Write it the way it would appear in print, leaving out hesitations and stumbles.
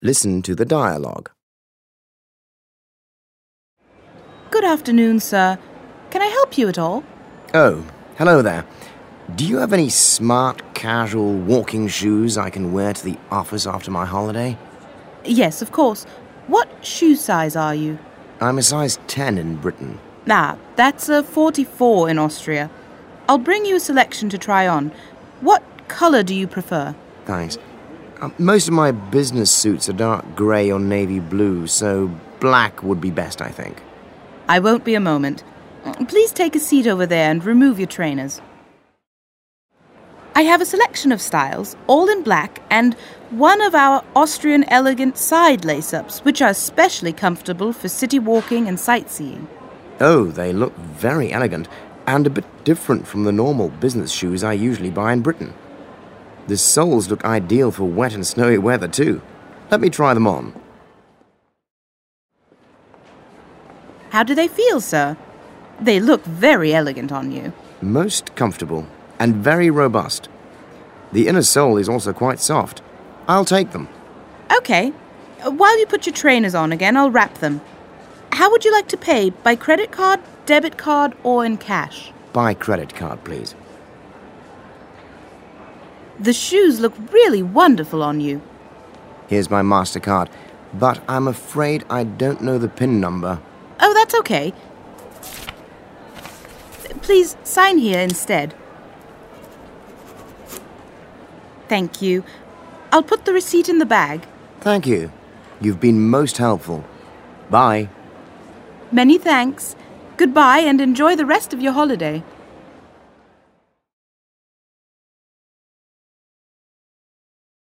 Listen to the dialogue. Good afternoon, sir. Can I help you at all? Oh, hello there. Do you have any smart, casual walking shoes I can wear to the office after my holiday? Yes, of course. What shoe size are you? I'm a size 10 in Britain. That's a 44 in Austria. I'll bring you a selection to try on. What colour do you prefer? Thanks. Most of my business suits are dark grey or navy blue, so black would be best, I think. I won't be a moment. Please take a seat over there and remove your trainers. I have a selection of styles, all in black, and one of our Austrian elegant side lace-ups, which are especially comfortable for city walking and sightseeing. Oh, they look very elegant and a bit different from the normal business shoes I usually buy in Britain. The soles look ideal for wet and snowy weather, too. Let me try them on. How do they feel, sir? They look very elegant on you. Most comfortable and very robust. The inner sole is also quite soft. I'll take them. Okay. While you put your trainers on again, I'll wrap them. How would you like to pay? By credit card, debit card, or in cash? By credit card, please. The shoes look really wonderful on you. Here's my MasterCard, but I'm afraid I don't know the PIN number. Oh, that's okay. Please sign here instead. Thank you. I'll put the receipt in the bag. Thank you. You've been most helpful. Bye. Many thanks. Goodbye and enjoy the rest of your holiday.